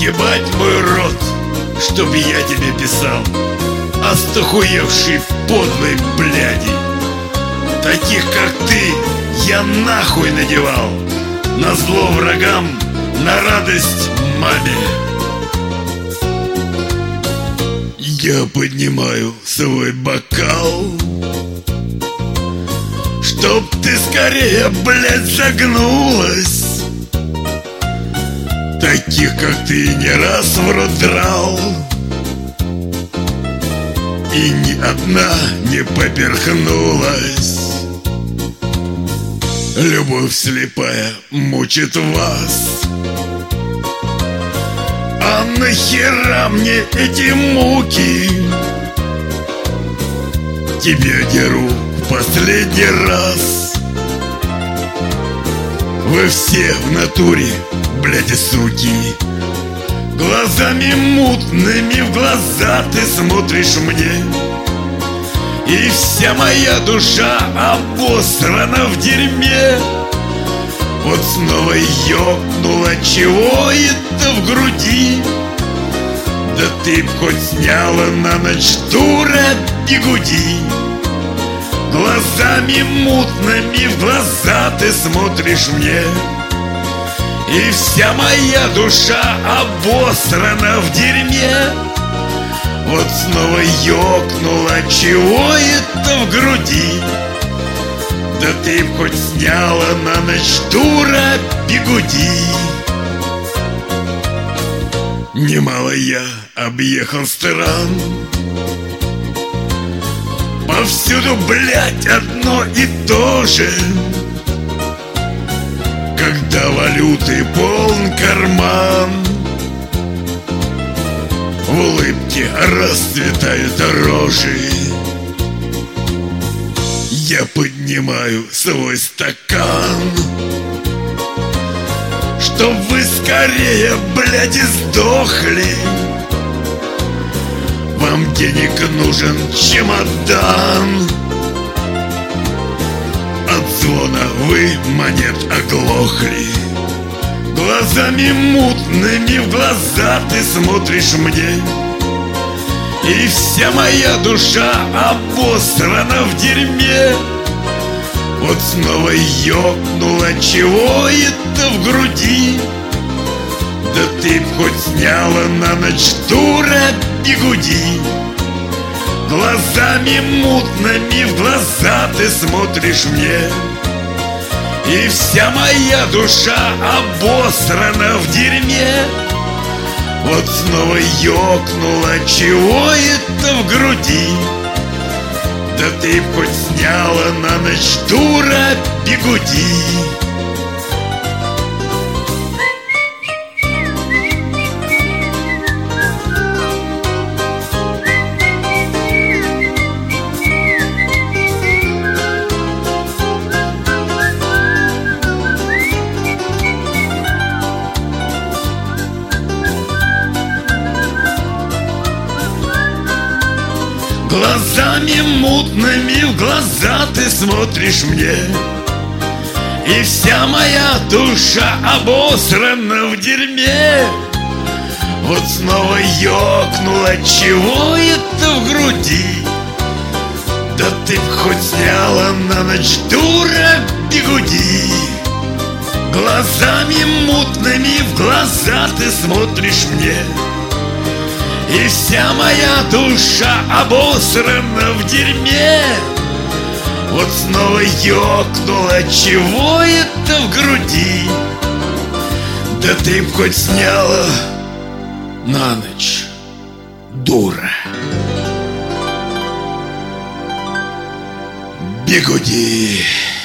Ебать мой рот, чтоб я тебе писал, остохуевший подлый бляди. Таких как ты я нахуй надевал, назло врагам, на радость маме. Я поднимаю свой бокал, чтоб ты скорее, блядь, загнулась. Таких, как ты, не раз в рот драл, и ни одна не поперхнулась. Любовь слепая мучит вас. А нахера мне эти муки? Тебе деру в последний раз. Вы все в натуре, блядь, суки. Глазами мутными в глаза ты смотришь мне, и вся моя душа обосрана в дерьме. Вот снова ёкнуло чего это в груди. Да ты б хоть сняла на ночь, дура, бигуди. Глазами мутными в глаза ты смотришь мне, и вся моя душа обосрана в дерьме. Вот снова ёкнуло чего это в груди. Да ты б хоть сняла на ночь, дура, бигуди. Немало я объехал стран, повсюду, блядь, одно и то же. Когда валюты полн карман, в улыбке расцветают рожи. Я поднимаю свой стакан, чтоб вы скорее, блядь, сдохли. Вам денег нужен чемодан. От звона вы монет оглохли. Глазами мутными в глаза ты смотришь мне, и вся моя душа обосрана в дерьме. Вот снова ёкнуло чего это в груди. Да ты б хоть сняла на ночь, дура, бигуди. Глазами мутными в глаза ты смотришь мне, и вся моя душа обосрана в дерьме. Вот снова ёкнуло чего это в груди. Да ты б хоть сняла на ночь, дура, бигуди. Глазами мутными в глаза ты смотришь мне, и вся моя душа обосрана в дерьме. Вот снова ёкнуло чего это в груди. Да ты б хоть сняла на ночь, дура, бигуди. Глазами мутными в глаза ты смотришь мне, и вся моя душа обосрана в дерьме. Вот снова ёкнуло чего это в груди. Да ты б хоть сняла на ночь, дура, бигуди.